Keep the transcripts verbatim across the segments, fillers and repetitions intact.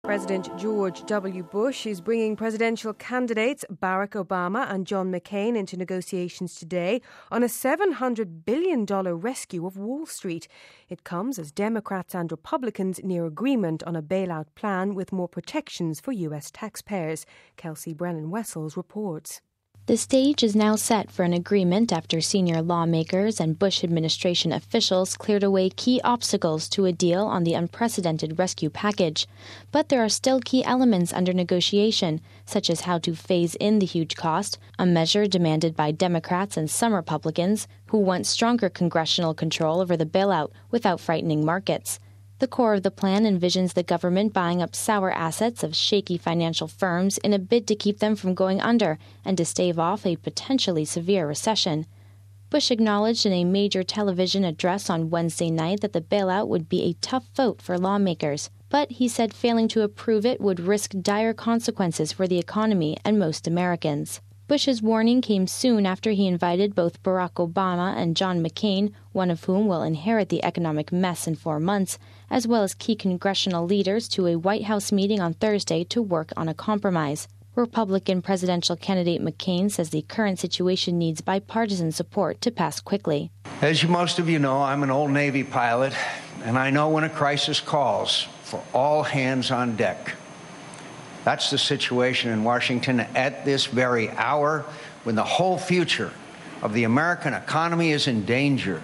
President George W. Bush is bringing presidential candidates Barack Obama and John McCain into negotiations today on a seven hundred billion dollars rescue of Wall Street. It comes as Democrats and Republicans near agreement on a bailout plan with more protections for U S taxpayers. Kelsey Brennan-Wessels reports. The stage is now set for an agreement after senior lawmakers and Bush administration officials cleared away key obstacles to a deal on the unprecedented rescue package. But there are still key elements under negotiation, such as how to phase in the huge cost, a measure demanded by Democrats and some Republicans who want stronger congressional control over the bailout without frightening markets. The core of the plan envisions the government buying up sour assets of shaky financial firms in a bid to keep them from going under and to stave off a potentially severe recession. Bush acknowledged in a major television address on Wednesday night that the bailout would be a tough vote for lawmakers, but he said failing to approve it would risk dire consequences for the economy and most Americans. Bush's warning came soon after he invited both Barack Obama and John McCain, one of whom will inherit the economic mess in four months, as well as key congressional leaders to a White House meeting on Thursday to work on a compromise. Republican presidential candidate McCain says the current situation needs bipartisan support to pass quickly. As you, most of you know, I'm an old Navy pilot, and I know when a crisis calls for all hands on deck. That's the situation in Washington at this very hour, when the whole future of the American economy is in danger.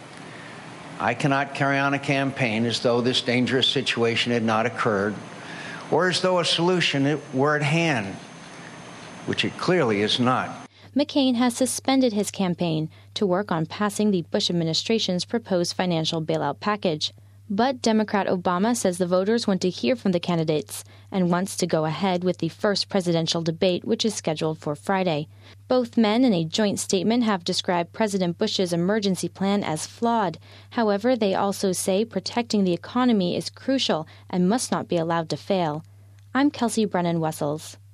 I cannot carry on a campaign as though this dangerous situation had not occurred, or as though a solution were at hand, which it clearly is not. McCain has suspended his campaign to work on passing the Bush administration's proposed financial bailout package. But Democrat Obama says the voters want to hear from the candidates and wants to go ahead with the first presidential debate, which is scheduled for Friday. Both men in a joint statement have described President Bush's emergency plan as flawed. However, they also say protecting the economy is crucial and must not be allowed to fail. I'm Kelsey Brennan-Wessels.